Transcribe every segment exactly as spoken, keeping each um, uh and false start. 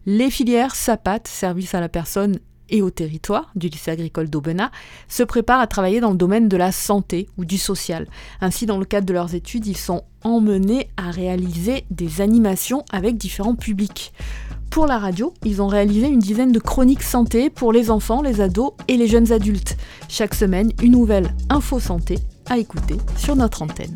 Les filières SAPAT, service à la personne et au territoire du lycée agricole d'Aubenas, se préparent à travailler dans le domaine de la santé ou du social. Ainsi, dans le cadre de leurs études, ils sont emmenés à réaliser des animations avec différents publics. Pour la radio, ils ont réalisé une dizaine de chroniques santé pour les enfants, les ados et les jeunes adultes. Chaque semaine, une nouvelle info santé à écouter sur notre antenne.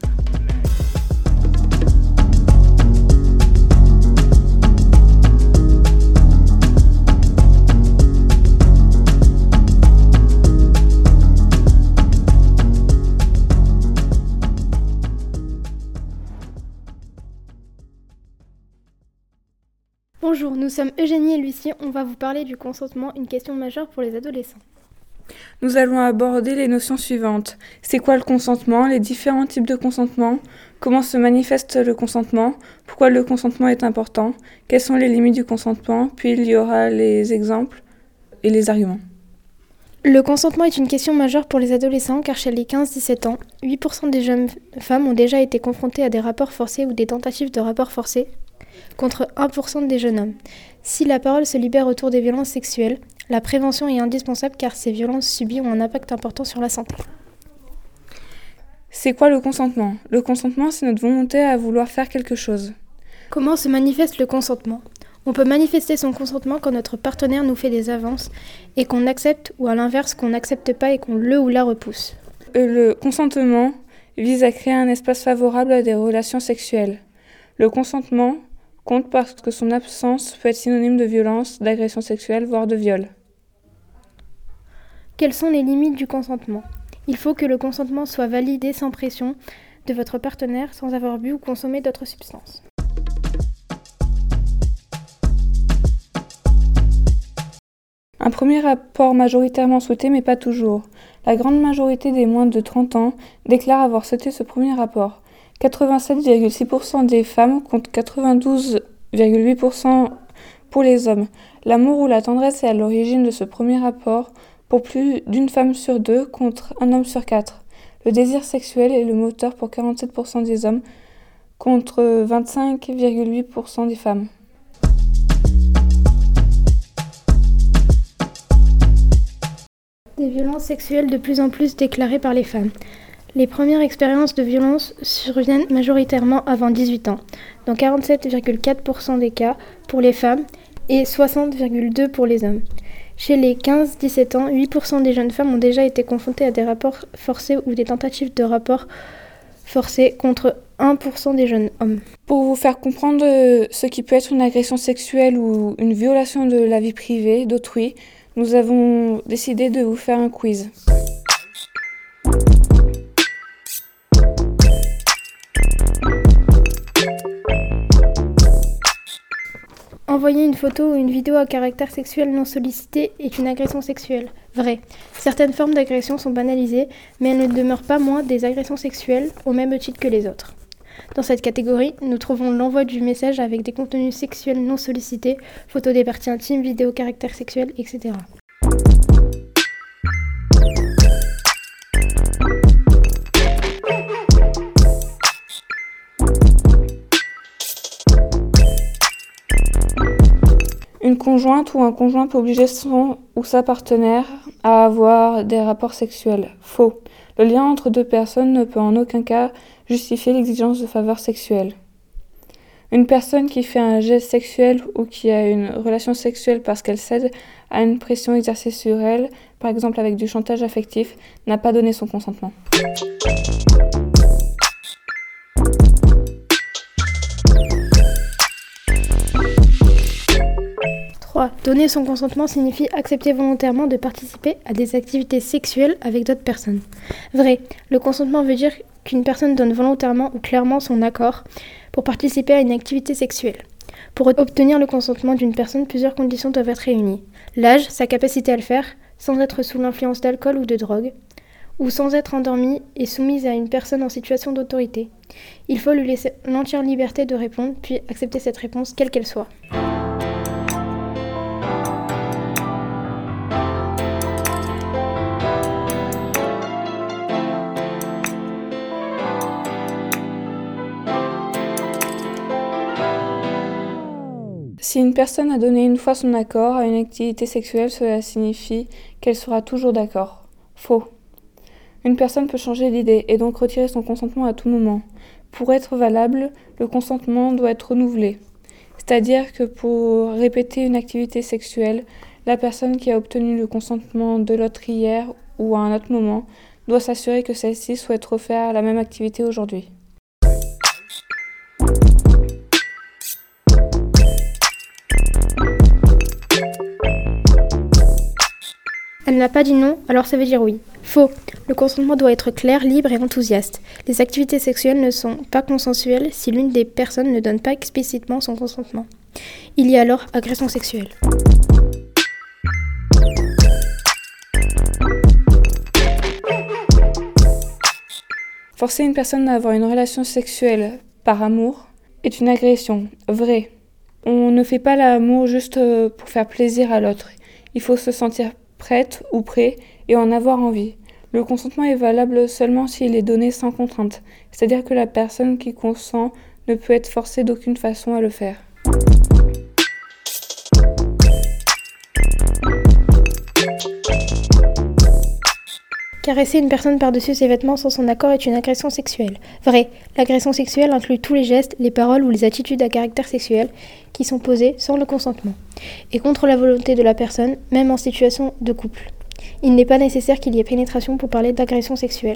Bonjour, nous sommes Eugénie et Lucie, on va vous parler du consentement, une question majeure pour les adolescents. Nous allons aborder les notions suivantes. C'est quoi le consentement, les différents types de consentement, comment se manifeste le consentement, pourquoi le consentement est important, quelles sont les limites du consentement, puis il y aura les exemples et les arguments. Le consentement est une question majeure pour les adolescents car chez les quinze à dix-sept ans, huit pour cent des jeunes femmes ont déjà été confrontées à des rapports forcés ou des tentatives de rapports forcés, contre un pour cent des jeunes hommes. Si la parole se libère autour des violences sexuelles, la prévention est indispensable car ces violences subies ont un impact important sur la santé. C'est quoi le consentement ? Le consentement, c'est notre volonté à vouloir faire quelque chose. Comment se manifeste le consentement ? On peut manifester son consentement quand notre partenaire nous fait des avances et qu'on accepte ou à l'inverse qu'on n'accepte pas et qu'on le ou la repousse. Le consentement vise à créer un espace favorable à des relations sexuelles. Le consentement compte parce que son absence peut être synonyme de violence, d'agression sexuelle, voire de viol. Quelles sont les limites du consentement ? Il faut que le consentement soit validé sans pression de votre partenaire, sans avoir bu ou consommé d'autres substances. Un premier rapport majoritairement souhaité, mais pas toujours. La grande majorité des moins de trente ans déclarent avoir souhaité ce premier rapport. quatre-vingt-sept virgule six pour cent des femmes contre quatre-vingt-douze virgule huit pour cent pour les hommes. L'amour ou la tendresse est à l'origine de ce premier rapport pour plus d'une femme sur deux contre un homme sur quatre. Le désir sexuel est le moteur pour quarante-sept pour cent des hommes contre vingt-cinq virgule huit pour cent des femmes. Des violences sexuelles de plus en plus déclarées par les femmes. Les premières expériences de violence surviennent majoritairement avant dix-huit ans, dans quarante-sept virgule quatre pour cent des cas pour les femmes et soixante virgule deux pour cent pour les hommes. Chez les quinze à dix-sept ans, huit pour cent des jeunes femmes ont déjà été confrontées à des rapports forcés ou des tentatives de rapports forcés contre un pour cent des jeunes hommes. Pour vous faire comprendre ce qui peut être une agression sexuelle ou une violation de la vie privée d'autrui, nous avons décidé de vous faire un quiz. Envoyer une photo ou une vidéo à caractère sexuel non sollicité est une agression sexuelle. Vrai. Certaines formes d'agression sont banalisées, mais elles ne demeurent pas moins des agressions sexuelles au même titre que les autres. Dans cette catégorie, nous trouvons l'envoi du message avec des contenus sexuels non sollicités, photos des parties intimes, vidéos caractère sexuel, et cetera. Une conjointe ou un conjoint peut obliger son ou sa partenaire à avoir des rapports sexuels. Faux. Le lien entre deux personnes ne peut en aucun cas justifier l'exigence de faveur sexuelle. Une personne qui fait un geste sexuel ou qui a une relation sexuelle parce qu'elle cède à une pression exercée sur elle, par exemple avec du chantage affectif, n'a pas donné son consentement. trois. Donner son consentement signifie accepter volontairement de participer à des activités sexuelles avec d'autres personnes. Vrai. Le consentement veut dire qu'une personne donne volontairement ou clairement son accord pour participer à une activité sexuelle. Pour obtenir le consentement d'une personne, plusieurs conditions doivent être réunies. L'âge, sa capacité à le faire, sans être sous l'influence d'alcool ou de drogue, ou sans être endormie et soumise à une personne en situation d'autorité. Il faut lui laisser l'entière liberté de répondre, puis accepter cette réponse, quelle qu'elle soit. Si une personne a donné une fois son accord à une activité sexuelle, cela signifie qu'elle sera toujours d'accord. Faux. Une personne peut changer d'idée et donc retirer son consentement à tout moment. Pour être valable, le consentement doit être renouvelé. C'est-à-dire que pour répéter une activité sexuelle, la personne qui a obtenu le consentement de l'autre hier ou à un autre moment doit s'assurer que celle-ci souhaite refaire la même activité aujourd'hui. Elle n'a pas dit non, alors ça veut dire oui. Faux. Le consentement doit être clair, libre et enthousiaste. Les activités sexuelles ne sont pas consensuelles si l'une des personnes ne donne pas explicitement son consentement. Il y a alors agression sexuelle. Forcer une personne à avoir une relation sexuelle par amour est une agression, vrai. On ne fait pas l'amour juste pour faire plaisir à l'autre. Il faut se sentir prête ou prêt et en avoir envie. Le consentement est valable seulement s'il est donné sans contrainte, c'est-à-dire que la personne qui consent ne peut être forcée d'aucune façon à le faire. Caresser une personne par-dessus ses vêtements sans son accord est une agression sexuelle. Vrai, l'agression sexuelle inclut tous les gestes, les paroles ou les attitudes à caractère sexuel qui sont posées sans le consentement et contre la volonté de la personne, même en situation de couple. Il n'est pas nécessaire qu'il y ait pénétration pour parler d'agression sexuelle.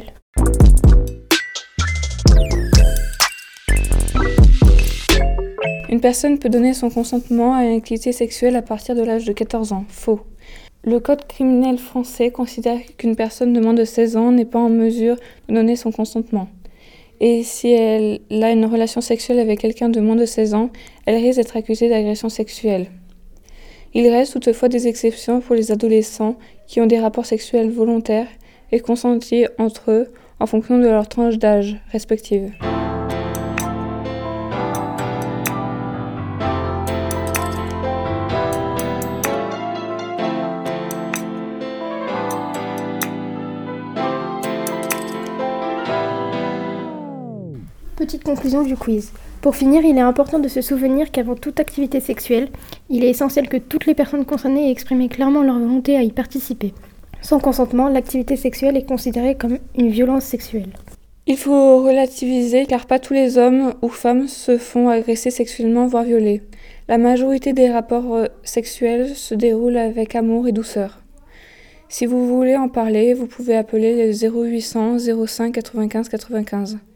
Une personne peut donner son consentement à une activité sexuelle à partir de l'âge de quatorze ans. Faux. Le code criminel français considère qu'une personne de moins de seize ans n'est pas en mesure de donner son consentement. Et si elle a une relation sexuelle avec quelqu'un de moins de seize ans, elle risque d'être accusée d'agression sexuelle. Il reste toutefois des exceptions pour les adolescents qui ont des rapports sexuels volontaires et consentis entre eux en fonction de leur tranche d'âge respective. Petite conclusion du quiz. Pour finir, il est important de se souvenir qu'avant toute activité sexuelle, il est essentiel que toutes les personnes concernées aient exprimé clairement leur volonté à y participer. Sans consentement, l'activité sexuelle est considérée comme une violence sexuelle. Il faut relativiser car pas tous les hommes ou femmes se font agresser sexuellement voire violer. La majorité des rapports sexuels se déroulent avec amour et douceur. Si vous voulez en parler, vous pouvez appeler le zéro huit cents zéro cinq quatre-vingt-quinze quatre-vingt-quinze.